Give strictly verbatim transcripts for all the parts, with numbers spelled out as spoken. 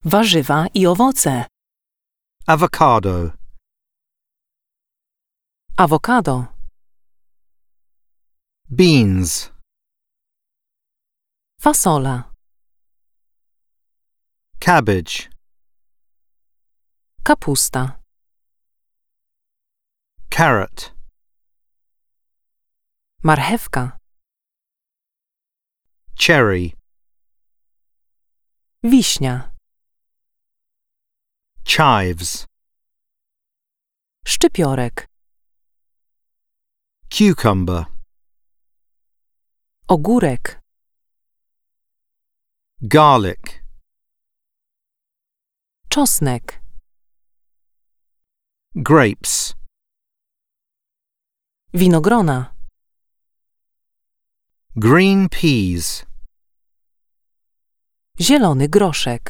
Warzywa i owoce. Avocado. Awokado. Beans. Fasola. Cabbage. Kapusta. Carrot. Marchewka. Cherry. Wiśnia. Chives. Szczypiorek. Cucumber. Ogórek. Garlic. Czosnek. Grapes. Winogrona. Green peas. Zielony groszek.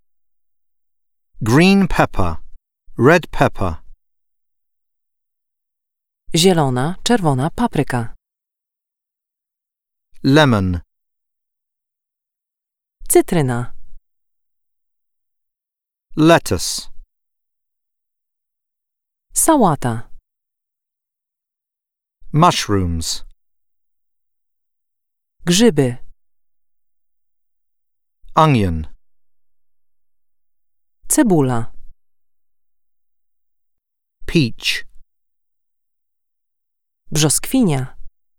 Green pepper. Red pepper. Zielona, czerwona papryka. Lemon. Cytryna. Lettuce. Sałata. Mushrooms. Grzyby. Onion. Cebula. Peach. Brzoskwinia.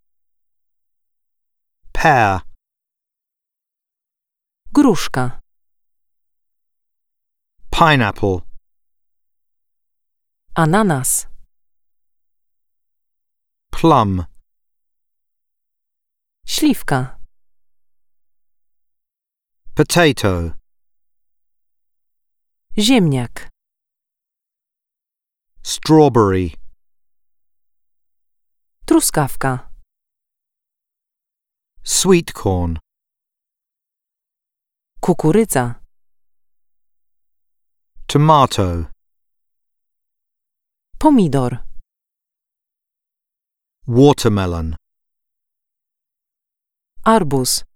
Pear. Gruszka. Pineapple. Ananas. Plum. Śliwka. Potato. Ziemniak. Strawberry. Truskawka. Sweet corn. Kukurydza. Tomato. Pomidor. Watermelon. Arbuz.